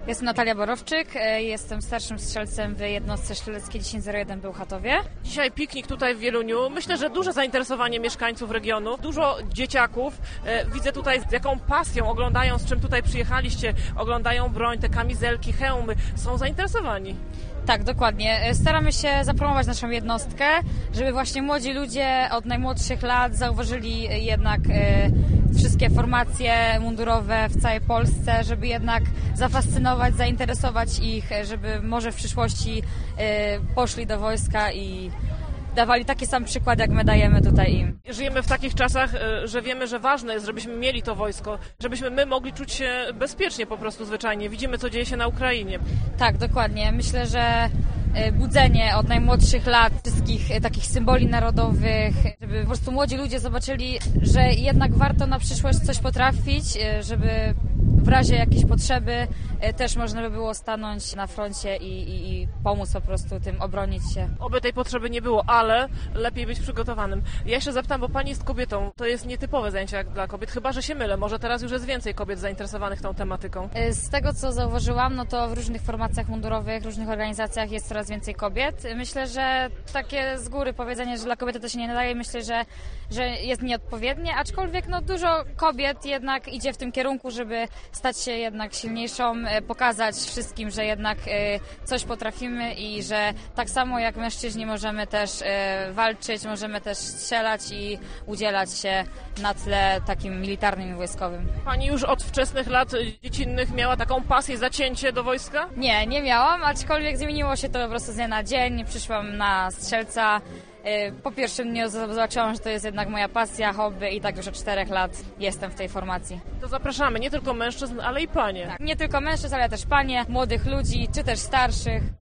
Jestem Natalia Borowczyk, jestem starszym strzelcem w jednostce strzeleckiej 1001 w Bełchatowie. Dzisiaj piknik tutaj w Wieluniu. Myślę, że duże zainteresowanie mieszkańców regionu, dużo dzieciaków. Widzę tutaj, z jaką pasją oglądają, z czym tutaj przyjechaliście, oglądają broń, te kamizelki, hełmy. Są zainteresowani. Tak, dokładnie. Staramy się zapromować naszą jednostkę, żeby właśnie młodzi ludzie od najmłodszych lat zauważyli jednak wszystkie formacje mundurowe w całej Polsce, żeby jednak zafascynować, zainteresować ich, żeby może w przyszłości poszli do wojska i dawali taki sam przykład, jak my dajemy tutaj im. Żyjemy w takich czasach, że wiemy, że ważne jest, żebyśmy mieli to wojsko, żebyśmy my mogli czuć się bezpiecznie po prostu zwyczajnie. Widzimy, co dzieje się na Ukrainie. Tak, dokładnie. Myślę, że budzenie od najmłodszych lat wszystkich takich symboli narodowych, żeby po prostu młodzi ludzie zobaczyli, że jednak warto na przyszłość coś potrafić, żeby w razie jakiejś potrzeby też można by było stanąć na froncie i pomóc po prostu tym obronić się. Oby tej potrzeby nie było, ale lepiej być przygotowanym. Ja jeszcze zapytam, bo pani jest kobietą, to jest nietypowe zajęcie jak dla kobiet, chyba że się mylę, może teraz już jest więcej kobiet zainteresowanych tą tematyką. Z tego co zauważyłam, no to w różnych formacjach mundurowych, różnych organizacjach jest coraz więcej kobiet. Myślę, że takie z góry powiedzenie, że dla kobiety to się nie nadaje, myślę, że jest nieodpowiednie, aczkolwiek no dużo kobiet jednak idzie w tym kierunku, żeby stać się jednak silniejszą, pokazać wszystkim, że jednak coś potrafimy i że tak samo jak mężczyźni możemy też walczyć, możemy też strzelać i udzielać się na tle takim militarnym i wojskowym. Pani już od wczesnych lat dziecinnych miała taką pasję, zacięcie do wojska? Nie miałam, aczkolwiek zmieniło się to po prostu z dnia na dzień. Przyszłam na strzelca. Po pierwszym dniu zobaczyłam, że to jest jednak moja pasja, hobby i tak już od 4 lat jestem w tej formacji. To zapraszamy nie tylko mężczyzn, ale i panie. Tak, nie tylko mężczyzn, ale też panie, młodych ludzi, czy też starszych.